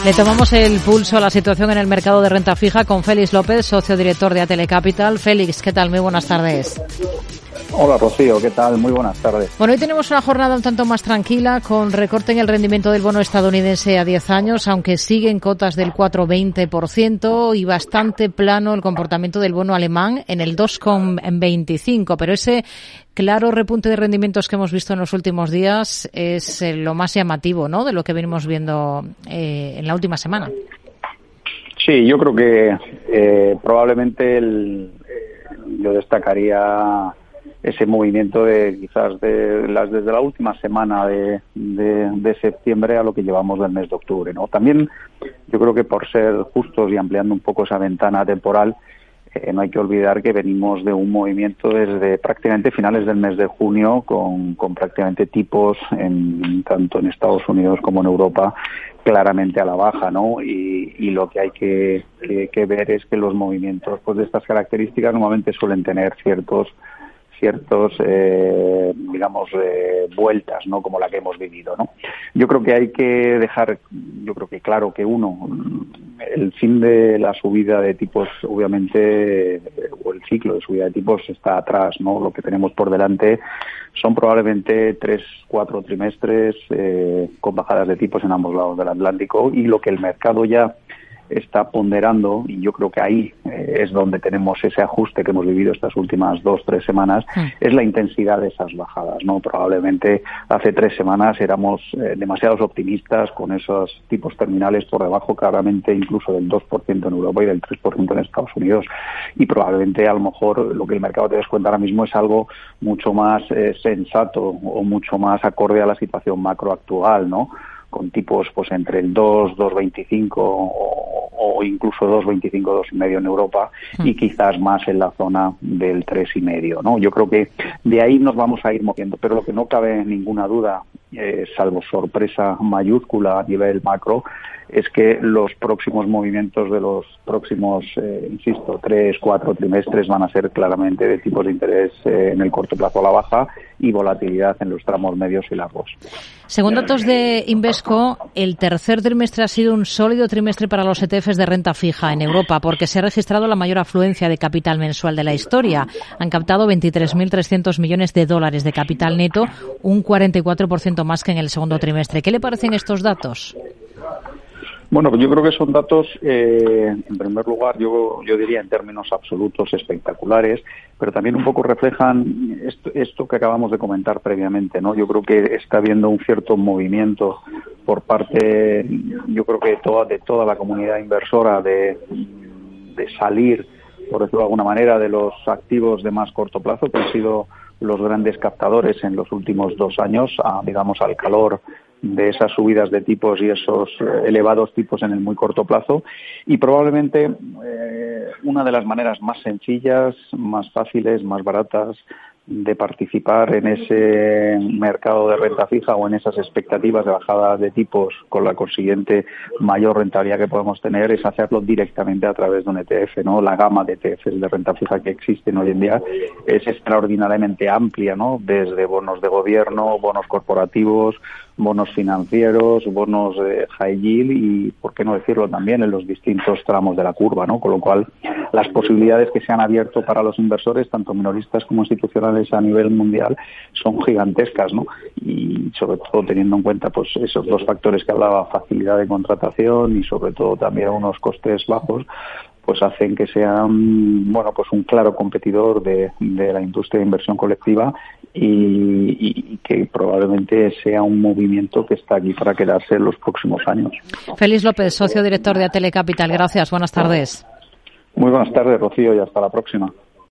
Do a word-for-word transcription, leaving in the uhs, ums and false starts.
Le tomamos el pulso a la situación en el mercado de renta fija con Félix López, socio director de Atele Capital. Félix, ¿qué tal? Muy buenas tardes. Hola Rocío, ¿qué tal? Muy buenas tardes. Bueno, hoy tenemos una jornada un tanto más tranquila con recorte en el rendimiento del bono estadounidense a diez años, aunque sigue en cotas del cuatro coma veinte por ciento y bastante plano el comportamiento del bono alemán en el dos coma veinticinco por ciento, pero ese claro repunte de rendimientos que hemos visto en los últimos días es eh, lo más llamativo, ¿no?, de lo que venimos viendo eh, en la última semana. Sí, yo creo que eh, probablemente el, eh, yo destacaría ese movimiento de quizás de las desde la última semana de, de, de septiembre a lo que llevamos del mes de octubre, ¿no? También yo creo que por ser justos y ampliando un poco esa ventana temporal, eh, no hay que olvidar que venimos de un movimiento desde prácticamente finales del mes de junio con, con prácticamente tipos en, tanto en Estados Unidos como en Europa claramente a la baja, ¿no? Y, y lo que hay que, que, que ver es que los movimientos pues de estas características normalmente suelen tener ciertos ciertos, eh, digamos, eh, vueltas, ¿no?, como la que hemos vivido, ¿no? Yo creo que hay que dejar, yo creo que claro que uno, el fin de la subida de tipos, obviamente, o el ciclo de subida de tipos está atrás, ¿no? Lo que tenemos por delante son probablemente tres, cuatro trimestres eh, con bajadas de tipos en ambos lados del Atlántico, y lo que el mercado ya está ponderando, y yo creo que ahí eh, es donde tenemos ese ajuste que hemos vivido estas últimas dos, tres semanas, sí. Es la intensidad de esas bajadas, ¿no? Probablemente hace tres semanas éramos eh, demasiados optimistas con esos tipos terminales por debajo claramente incluso del dos por ciento en Europa y del tres por ciento en Estados Unidos, y probablemente a lo mejor lo que el mercado te descuenta ahora mismo es algo mucho más eh, sensato o mucho más acorde a la situación macro actual, ¿no?, con tipos pues entre el dos, dos veinticinco o, o incluso dos veinticinco, dos y medio en Europa, y quizás más en la zona del tres y medio, ¿no? Yo creo que de ahí nos vamos a ir moviendo, pero lo que no cabe ninguna duda, eh, salvo sorpresa mayúscula a nivel macro, es que los próximos movimientos de los próximos, eh, insisto, tres, cuatro trimestres van a ser claramente de tipos de interés eh, en el corto plazo a la baja y volatilidad en los tramos medios y largos. Según datos de Invesco, el tercer trimestre ha sido un sólido trimestre para los E T Fs de renta fija en Europa, porque se ha registrado la mayor afluencia de capital mensual de la historia. Han captado veintitrés mil trescientos millones de dólares de capital neto, un cuarenta y cuatro por ciento más que en el segundo trimestre. ¿Qué le parecen estos datos? Bueno, pues yo creo que son datos, eh, en primer lugar, yo, yo diría en términos absolutos espectaculares, pero también un poco reflejan esto, esto que acabamos de comentar previamente, ¿no? Yo creo que está habiendo un cierto movimiento por parte, yo creo que toda, de toda la comunidad inversora de, de salir, por decirlo de alguna manera, de los activos de más corto plazo, que han sido los grandes captadores en los últimos dos años, a, digamos, al calor de esas subidas de tipos y esos elevados tipos en el muy corto plazo, y probablemente eh, una de las maneras más sencillas, más fáciles, más baratas de participar en ese mercado de renta fija o en esas expectativas de bajada de tipos con la consiguiente mayor rentabilidad que podemos tener es hacerlo directamente a través de un E T F, ¿no? La gama de E T Fs de renta fija que existen hoy en día es extraordinariamente amplia, ¿no? Desde bonos de gobierno, bonos corporativos, bonos financieros, bonos de high yield y, por qué no decirlo, también en los distintos tramos de la curva, ¿no? Con lo cual, las posibilidades que se han abierto para los inversores, tanto minoristas como institucionales a nivel mundial, son gigantescas, ¿no? Y sobre todo teniendo en cuenta pues esos dos factores que hablaba, facilidad de contratación y sobre todo también unos costes bajos, pues hacen que sea un, bueno, pues un claro competidor de, de la industria de inversión colectiva y, y, y que probablemente sea un movimiento que está aquí para quedarse en los próximos años. Félix López, socio director de Atele Capital. Gracias, buenas tardes. Muy buenas tardes, Rocío, y hasta la próxima.